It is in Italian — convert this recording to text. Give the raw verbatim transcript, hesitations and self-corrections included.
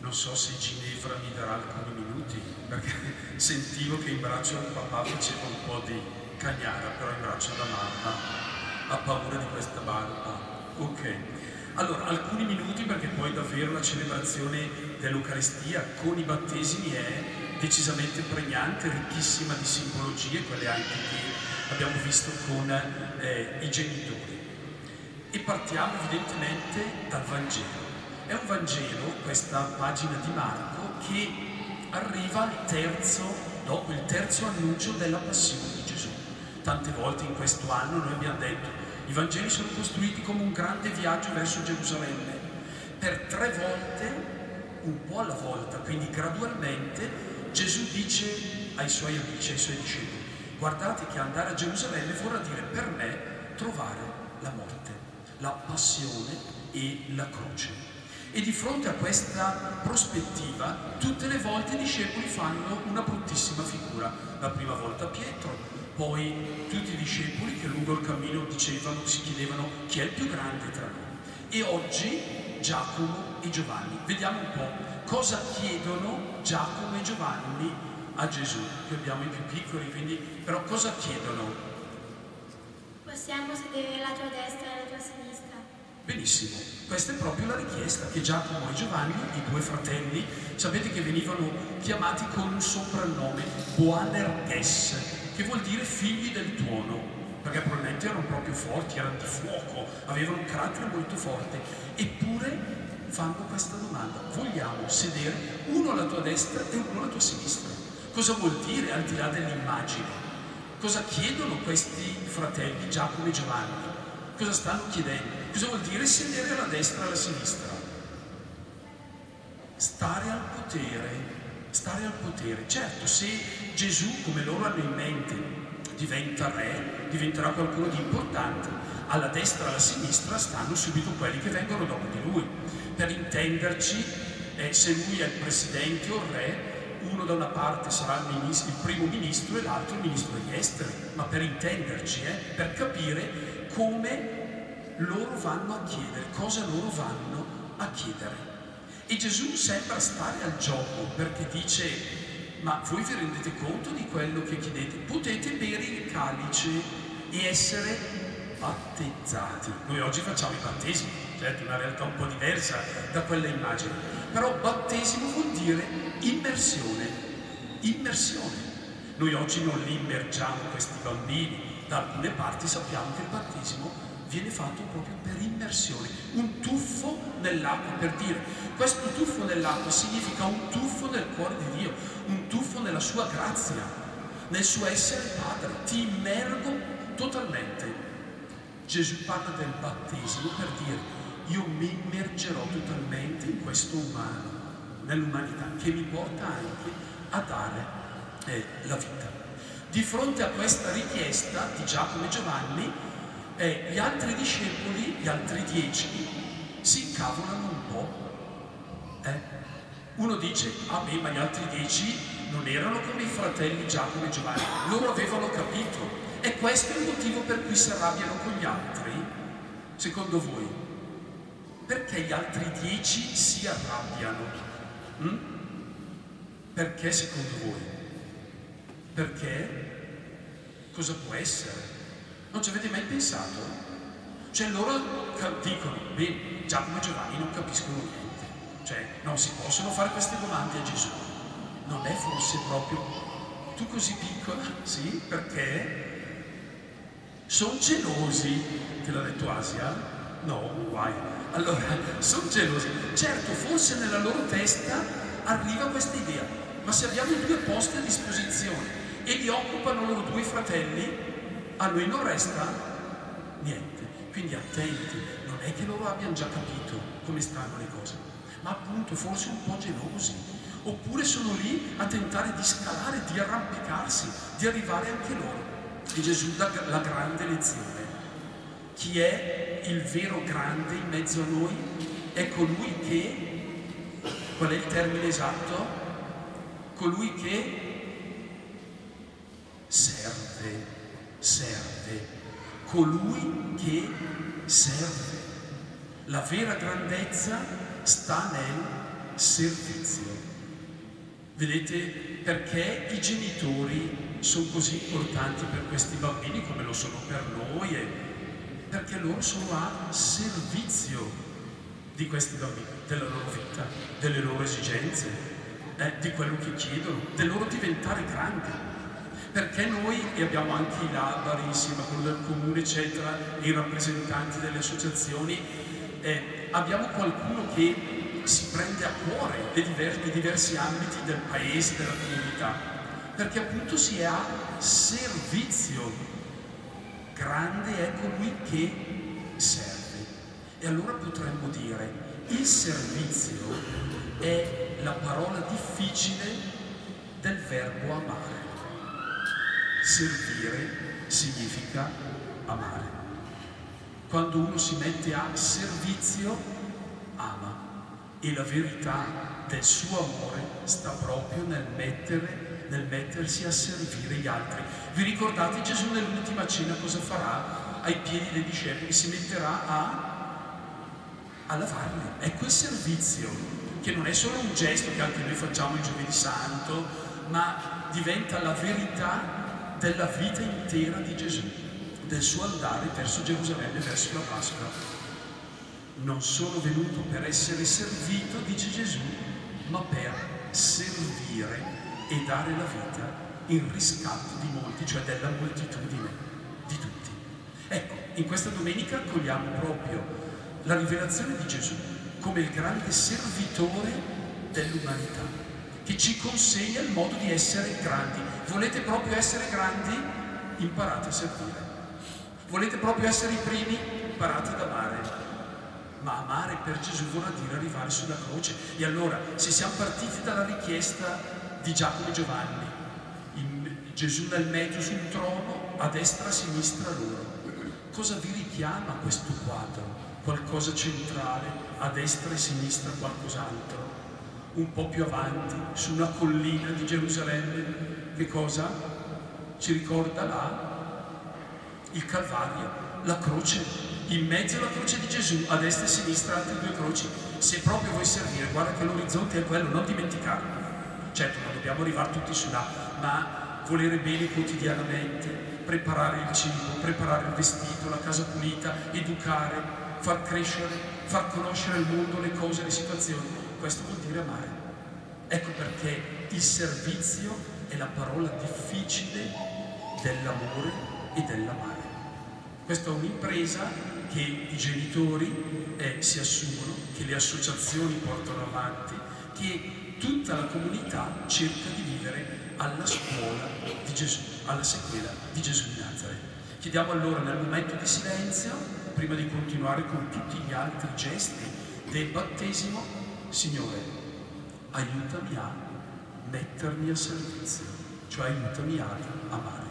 non so se Ginevra mi darà alcuni minuti, perché sentivo che in braccio al papà faceva un po' di cagnara, però in braccio alla mamma ha paura di questa barba. Ok, allora alcuni minuti, perché poi davvero la celebrazione dell'Eucaristia con i battesimi è decisamente pregnante, ricchissima di simbologie, quelle anche che abbiamo visto con eh, i genitori. E partiamo evidentemente dal Vangelo. È un Vangelo, questa pagina di Marco, che arriva al terzo, dopo il terzo annuncio della passione di Gesù. Tante volte in questo anno noi abbiamo detto i Vangeli sono costruiti come un grande viaggio verso Gerusalemme. Per tre volte, un po' alla volta, quindi gradualmente, Gesù dice ai suoi amici, ai suoi discepoli: guardate che andare a Gerusalemme vorrà dire per me trovare la morte, la passione e la croce. E di fronte a questa prospettiva, tutte le volte i discepoli fanno una bruttissima figura. La prima volta Pietro, poi tutti i discepoli che lungo il cammino dicevano, si chiedevano chi è il più grande tra noi. E oggi Giacomo e Giovanni. Vediamo un po' cosa chiedono Giacomo e Giovanni a Gesù. Qui abbiamo i più piccoli, quindi, però cosa chiedono? Possiamo sedere alla tua destra e alla tua sinistra. Benissimo, questa è proprio la richiesta che Giacomo e Giovanni, i due fratelli, sapete che venivano chiamati con un soprannome, Boanerges, che vuol dire figli del tuono, perché probabilmente erano proprio forti, erano di fuoco, avevano un carattere molto forte, eppure fanno questa domanda: vogliamo sedere uno alla tua destra e uno alla tua sinistra? Cosa vuol dire al di là dell'immagine? Cosa chiedono questi fratelli, Giacomo e Giovanni? Cosa stanno chiedendo? Cosa vuol dire sedere alla destra e alla sinistra? Stare al potere, stare al potere. Certo, se Gesù, come loro hanno in mente, diventa re, diventerà qualcuno di importante, alla destra e alla sinistra stanno subito quelli che vengono dopo di lui. Per intenderci, eh, se lui è il presidente o il re, uno da una parte sarà il, ministro, il primo ministro e l'altro il ministro degli esteri, ma per intenderci, eh, per capire come loro vanno a chiedere, cosa loro vanno a chiedere. E Gesù sembra stare al gioco, perché dice: ma voi vi rendete conto di quello che chiedete? Potete bere il calice e essere battezzati. Noi oggi facciamo i battesimi, certo, una realtà un po' diversa da quella immagine, però battesimo vuol dire immersione, immersione. Noi oggi non li immergiamo questi bambini, da alcune parti sappiamo che il battesimo viene fatto proprio per immersione, un tuffo nell'acqua, per dire questo tuffo nell'acqua significa un tuffo nel cuore di Dio, un tuffo nella sua grazia, nel suo essere padre, ti immergo totalmente. Gesù parla del battesimo per dire: io mi immergerò totalmente in questo umano, nell'umanità, che mi porta anche a dare eh, la vita. Di fronte a questa richiesta di Giacomo e Giovanni, eh, gli altri discepoli, gli altri dieci, si incavolano un po'. Eh? Uno dice: ah beh, ma gli altri dieci non erano come i fratelli Giacomo e Giovanni, loro avevano capito. E questo è il motivo per cui si arrabbiano con gli altri? Secondo voi? Perché gli altri dieci si arrabbiano? Mm? Perché secondo voi? Perché? Cosa può essere? Non ci avete mai pensato? Cioè loro dicono: beh, Giacomo e Giovanni non capiscono niente, cioè non si possono fare queste domande a Gesù. Non è forse proprio tu così piccola? Sì, perché? Sono gelosi, te l'ha detto Asia? No, guai. Allora, sono gelosi. Certo, forse nella loro testa arriva questa idea: ma se abbiamo due posti a disposizione e li occupano loro due fratelli, a noi non resta niente. Quindi attenti, non è che loro abbiano già capito come stanno le cose, ma appunto forse un po' gelosi, oppure sono lì a tentare di scalare, di arrampicarsi, di arrivare anche loro. E Gesù dà la grande lezione: chi è il vero grande in mezzo a noi? È colui che, qual è il termine esatto? Colui che serve, serve, colui che serve. La vera grandezza sta nel servizio. Vedete perché i genitori sono così importanti per questi bambini come lo sono per noi? E perché loro sono a servizio di questi bambini, della loro vita, delle loro esigenze, eh, di quello che chiedono, del loro diventare grandi. Perché noi, e abbiamo anche i labari insieme a quello del comune, eccetera, e i rappresentanti delle associazioni, eh, abbiamo qualcuno che si prende a cuore i diversi, diversi ambiti del paese, della comunità, perché appunto si è a servizio. Grande è colui che serve. E allora potremmo dire, il servizio è la parola difficile del verbo amare. Servire significa amare. Quando uno si mette a servizio, ama. E la verità del suo amore sta proprio nel, mettere, nel mettersi a servire gli altri. Vi ricordate Gesù nell'ultima cena cosa farà ai piedi dei discepoli? Si metterà a, a lavarli. Ecco il servizio, che non è solo un gesto che anche noi facciamo il Giovedì Santo, ma diventa la verità della vita intera di Gesù, del suo andare verso Gerusalemme, verso la Pasqua. Non sono venuto per essere servito, dice Gesù, ma per servire e dare la vita in riscatto di molti, cioè della moltitudine, di tutti. Ecco, in questa domenica accogliamo proprio la rivelazione di Gesù come il grande servitore dell'umanità, che ci consegna il modo di essere grandi. Volete proprio essere grandi? Imparate a servire. Volete proprio essere i primi? Imparate ad amare. Ma amare per Gesù vuol dire arrivare sulla croce. E allora, se siamo partiti dalla richiesta di Giacomo e Giovanni, in Gesù nel mezzo sul trono, a destra e a sinistra loro, cosa vi richiama questo quadro? Qualcosa centrale, a destra e a sinistra qualcos'altro? Un po' più avanti, su una collina di Gerusalemme, che cosa? Ci ricorda là? Il Calvario, la croce. In mezzo alla croce di Gesù, a destra e a sinistra altre due croci. Se proprio vuoi servire, guarda che l'orizzonte è quello, non dimenticarlo. Certo, non dobbiamo arrivare tutti su là, ma volere bene quotidianamente, preparare il cibo, preparare il vestito, la casa pulita, educare, far crescere, far conoscere al mondo le cose, le situazioni. Questo vuol dire amare. Ecco perché il servizio è la parola difficile dell'amore e dell'amare. Questa è un'impresa che i genitori eh, si assumono, che le associazioni portano avanti, che tutta la comunità cerca di vivere alla scuola di Gesù, alla sequela di Gesù di Nazareth. Chiediamo allora nel momento di silenzio, prima di continuare con tutti gli altri gesti del battesimo, Signore, aiutami a mettermi a servizio, cioè aiutami ad amare.